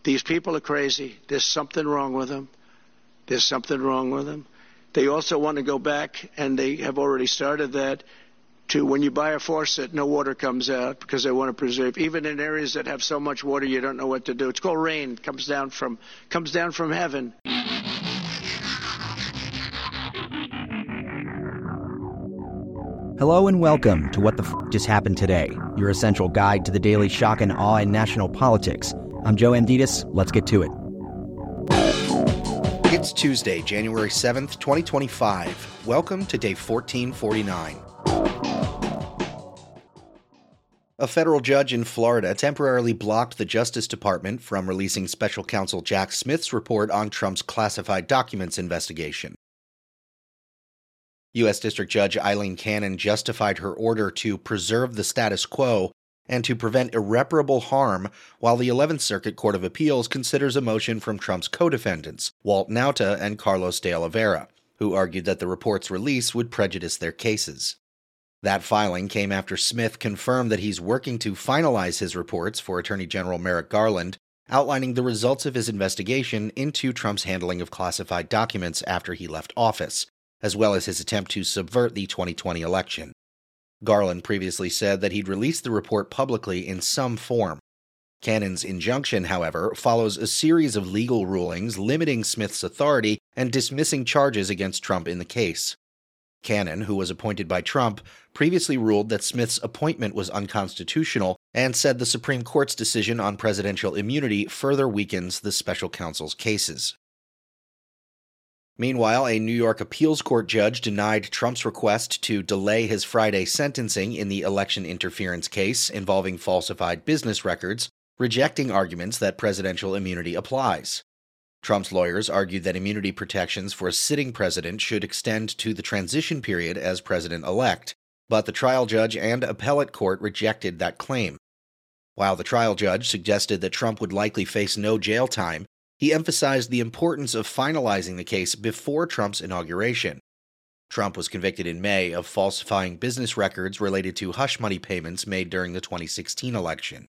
these people are crazy. There's something wrong with them. There's something wrong with them. They also want to go back, and they have already started that, to when you buy a faucet, no water comes out because they want to preserve. Even in areas that have so much water, you don't know what to do. It's called rain. It comes down from heaven. Hello and welcome to What the Just Happened Today, your essential guide to the daily shock and awe in national politics. I'm Joe Amditis. Let's get to it. It's Tuesday, January 7th, 2025. Welcome to day 1449. A federal judge in Florida temporarily blocked the Justice Department from releasing special counsel Jack Smith's report on Trump's classified documents investigation. U.S. District Judge Aileen Cannon justified her order to preserve the status quo and to prevent irreparable harm, while the 11th Circuit Court of Appeals considers a motion from Trump's co-defendants, Walt Nauta and Carlos de Oliveira, who argued that the report's release would prejudice their cases. That filing came after Smith confirmed that he's working to finalize his reports for Attorney General Merrick Garland, outlining the results of his investigation into Trump's handling of classified documents after he left office, as well as his attempt to subvert the 2020 election. Garland previously said that he'd release the report publicly in some form. Cannon's injunction, however, follows a series of legal rulings limiting Smith's authority and dismissing charges against Trump in the case. Cannon, who was appointed by Trump, previously ruled that Smith's appointment was unconstitutional and said the Supreme Court's decision on presidential immunity further weakens the special counsel's cases. Meanwhile, a New York appeals court judge denied Trump's request to delay his Friday sentencing in the election interference case involving falsified business records, rejecting arguments that presidential immunity applies. Trump's lawyers argued that immunity protections for a sitting president should extend to the transition period as president-elect, but the trial judge and appellate court rejected that claim. While the trial judge suggested that Trump would likely face no jail time, he emphasized the importance of finalizing the case before Trump's inauguration. Trump was convicted in May of falsifying business records related to hush money payments made during the 2016 election.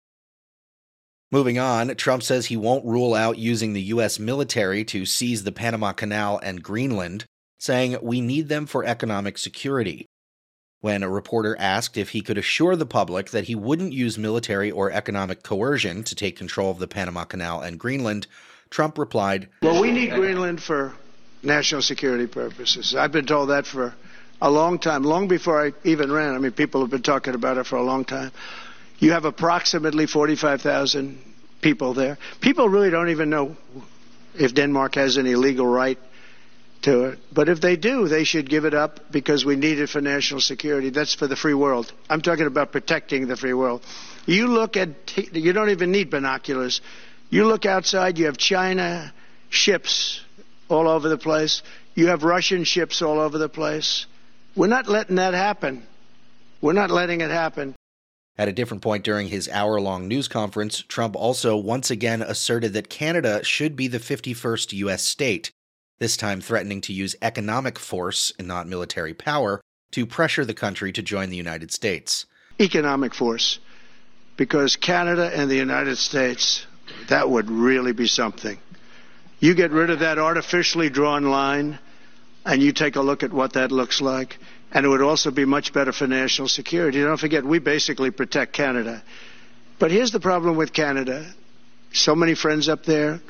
Moving on, Trump says he won't rule out using the U.S. military to seize the Panama Canal and Greenland, saying we need them for economic security. When a reporter asked if he could assure the public that he wouldn't use military or economic coercion to take control of the Panama Canal and Greenland, Trump replied, "Well, we need Greenland for national security purposes. I've been told that for a long time, long before I even ran. I mean, people have been talking about it for a long time. You have approximately 45,000 people there. People really don't even know if Denmark has any legal right to it. But if they do, they should give it up because we need it for national security. That's for the free world. I'm talking about protecting the free world. You don't even need binoculars. You look outside, you have China ships all over the place. You have Russian ships all over the place. We're not letting that happen. We're not letting it happen." At a different point during his hour-long news conference, Trump also once again asserted that Canada should be the 51st U.S. state, this time threatening to use economic force, and not military power, to pressure the country to join the United States. Economic force. Because Canada and the United States, that would really be something. You get rid of that artificially drawn line, and you take a look at what that looks like. And it would also be much better for national security. Don't forget, we basically protect Canada. But here's the problem with Canada. So many friends up there.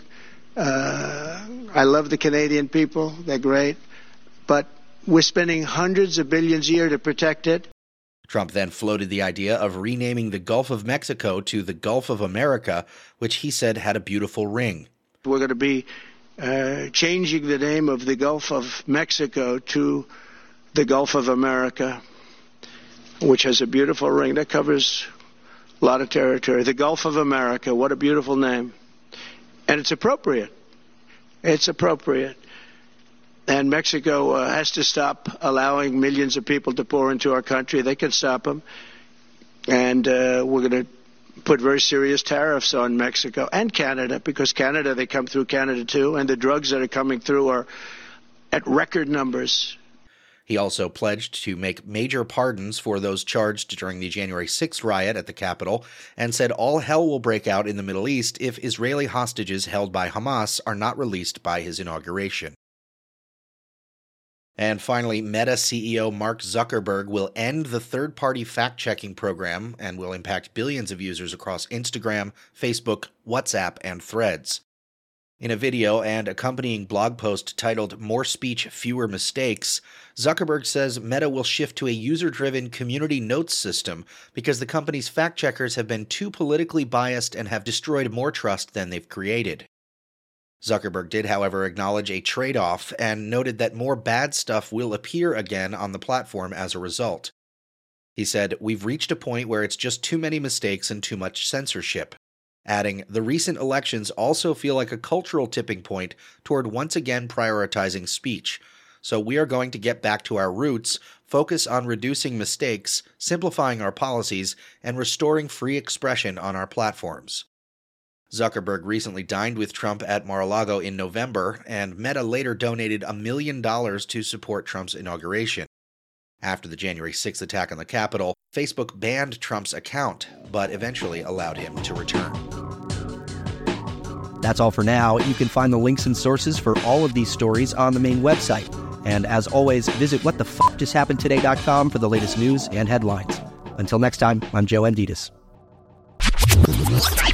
I love the Canadian people. They're great. But we're spending hundreds of billions a year to protect it. Trump then floated the idea of renaming the Gulf of Mexico to the Gulf of America, which he said had a beautiful ring. We're going to be changing the name of the Gulf of Mexico to the Gulf of America, which has a beautiful ring that covers a lot of territory. The Gulf of America, what a beautiful name. And it's appropriate. It's appropriate. And Mexico has to stop allowing millions of people to pour into our country. They can stop them. And we're going to put very serious tariffs on Mexico and Canada, because Canada, they come through Canada too, and the drugs that are coming through are at record numbers. He also pledged to make major pardons for those charged during the January 6th riot at the Capitol and said all hell will break out in the Middle East if Israeli hostages held by Hamas are not released by his inauguration. And finally, Meta CEO Mark Zuckerberg will end the third-party fact-checking program and will impact billions of users across Instagram, Facebook, WhatsApp, and Threads. In a video and accompanying blog post titled More Speech, Fewer Mistakes, Zuckerberg says Meta will shift to a user-driven community notes system because the company's fact-checkers have been too politically biased and have destroyed more trust than they've created. Zuckerberg did, however, acknowledge a trade-off and noted that more bad stuff will appear again on the platform as a result. He said, "We've reached a point where it's just too many mistakes and too much censorship," adding, "The recent elections also feel like a cultural tipping point toward once again prioritizing speech. So we are going to get back to our roots, focus on reducing mistakes, simplifying our policies, and restoring free expression on our platforms." Zuckerberg recently dined with Trump at Mar-a-Lago in November, and Meta later donated $1 million to support Trump's inauguration. After the January 6th attack on the Capitol, Facebook banned Trump's account, but eventually allowed him to return. That's all for now. You can find the links and sources for all of these stories on the main website. And as always, visit whatthefjusthappenedtoday.com for the latest news and headlines. Until next time, I'm Joe Amditis.